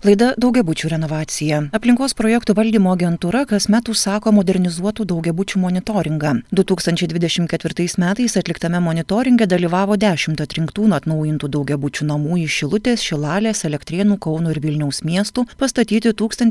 Laida daugiabučių renovacija. Aplinkos projektų valdymo agentūra kasmet užsako modernizuotų daugiabučių monitoringą. 2024 metais atliktame monitoringe dalyvavo 10 atrinktų atnaujintų daugiabučių namų iš Šilutės, Šilalės, Elektrėnų, Kauno ir Vilniaus miestų, pastatyti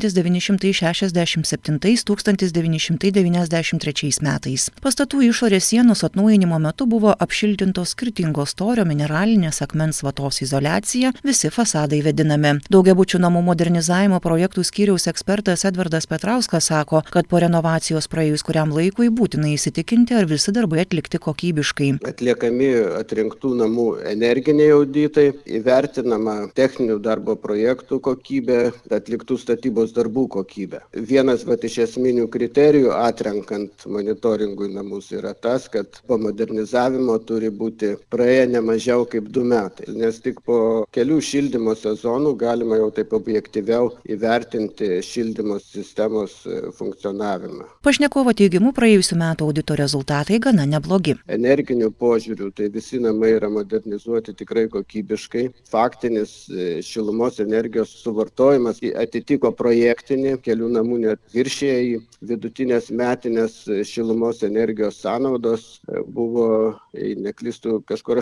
1967–1993 metais. Pastatų išorės sienos atnaujinimo metu buvo apšiltintos skirtingos storio mineralinės akmens vatos izoliacija, visi fasadai vėdinami. Daugiabučių namų modernizavimo projektų skyriaus ekspertas Edvardas Petrauskas sako, kad po renovacijos praėjus kuriam laikui būtina įsitikinti, ar visi darbai atlikti kokybiškai. Atliekami atrinktų namų energiniai auditai, įvertinama techninių darbo projektų kokybė, atliktų statybos darbų kokybė. Vienas iš esminių kriterijų atrenkant monitoringui namus yra tas, kad po modernizavimo turi būti praėję ne mažiau kaip 2 metai, nes tik po kelių šildymo sezonų galima jau taip objektyviau įvertinti šildymo sistemos funkcionavimą. Pašnekovo teigimu, praėjusių metų audito rezultatai gana neblogi. Energinių požiūrių, tai visi namai yra modernizuoti tikrai kokybiškai. Faktinis šilumos energijos suvartojimas atitiko projektinį, kelių namų net viršėjo, vidutinės metinės šilumos energijos sąnaudos buvo, jei neklystu, kažkur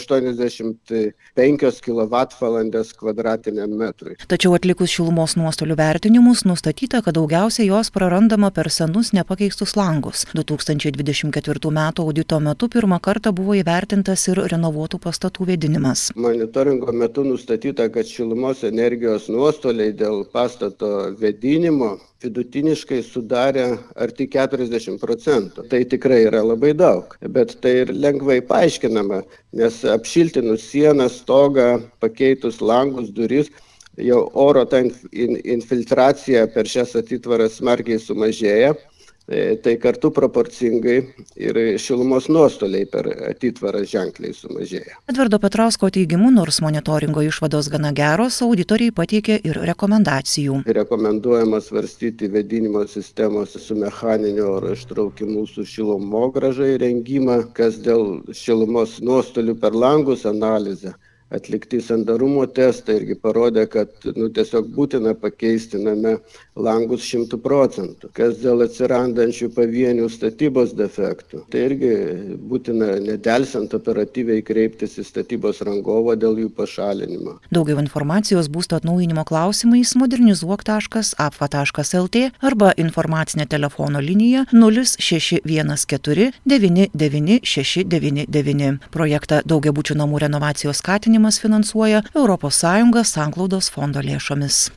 85 kWh kvadratiniam metrui. Tačiau atlikus šilumos nuostolių vertinimus, nustatyta, kad daugiausiai jos prarandama per senus nepakeistus langus. 2024 metų audito metu pirmą kartą buvo įvertintas ir renovuotų pastatų vėdinimas. Monitoringo metu nustatyta, kad šilumos energijos nuostoliai dėl pastato vėdinimo vidutiniškai sudarė arti 40%. Tai tikrai yra labai daug, bet tai ir lengvai paaiškinama, nes apšiltinus sieną, stogą, pakeitus langus, duris, jau oro infiltracija per šias atitvaras smarkiai sumažėja, tai kartu proporcingai ir šilumos nuostoliai per atitvarą ženkliai sumažėja. Edvardo Petrausko teigimu, nors monitoringo išvados gana geros, auditoriai pateikė ir rekomendacijų. Rekomenduojama svarstyti vėdinimo sistemos su mechaniniu oro ištraukimu su šilumogrąža įrengimą, kas dėl šilumos nuostolių per langus analizę. Atlikti sandarumo testai irgi parodė, kad tiesiog būtina pakeisti name langus 100%. Kas dėl atsirandančių pavienių statybos defektų, tai irgi būtina nedelsiant operatyviai kreiptis į statybos rangovą dėl jų pašalinimo. Daugiau informacijos būsto atnaujinimo klausimais modernizuok.apva.lt arba informacinė telefono linija 0614 99 699. Projektą daugiabučių namų renovacijos skatinimas finansuoja ES Sanglaudos fondo lėšomis.